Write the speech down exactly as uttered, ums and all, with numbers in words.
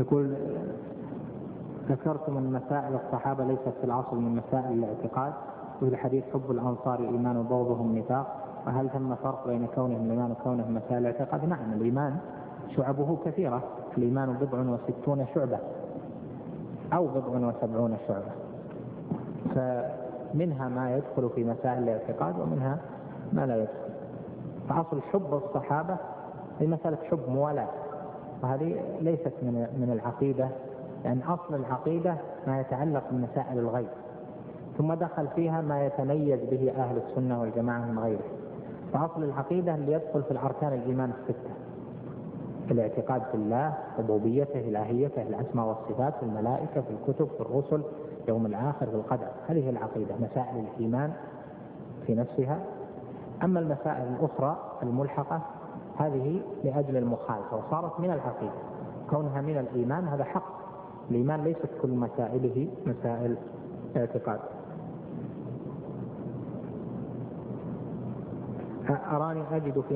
يقول ذكرتم أن مسائل الصحابة ليست في الأصل من مسائل الاعتقاد، وفي الحديث حب الأنصار الإيمان وبغضهم نفاق، وهل ثم فرق بين كونهم الإيمان وكونهم مسائل الاعتقاد؟ نعم، الإيمان شعبه كثيرة، الإيمان بضع وستون شعبة أو بضع وسبعون شعبة، فمنها ما يدخل في مسائل الاعتقاد ومنها ما لا يدخل. فأصل حب الصحابة هي مسألة حب موالاة، وهذه ليست من من العقيدة، لأن يعني أصل العقيدة ما يتعلق بمسائل الغيب، ثم دخل فيها ما يتميز به أهل السنة والجماعة من غيره. فأصل العقيدة اللي يدخل في الأركان الإيمان الستة: الاعتقاد في الله، ربوبيته، إلهيته، الأسماء والصفات، في الملائكة، في الكتب، في الرسل، يوم الآخر، في القدر. هذه العقيدة مسائل الإيمان في نفسها. أما المسائل الأخرى الملحقة هذه لأجل المخالفة وصارت من العقيدة، كونها من الإيمان هذا حق. الإيمان ليست كل مسائله مسائل اعتقاد. أراني أجد في